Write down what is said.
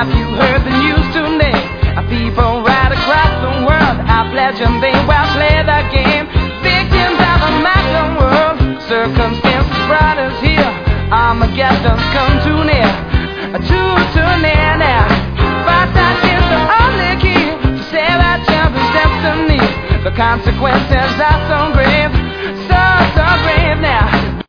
Have you heard the news today? People right across the world are pledging they will play the game. Victims of a modern world. Circumstances brought us here. Armageddon's come too near. Too near now. But that is the only key to save our children's destiny. The consequences are so great.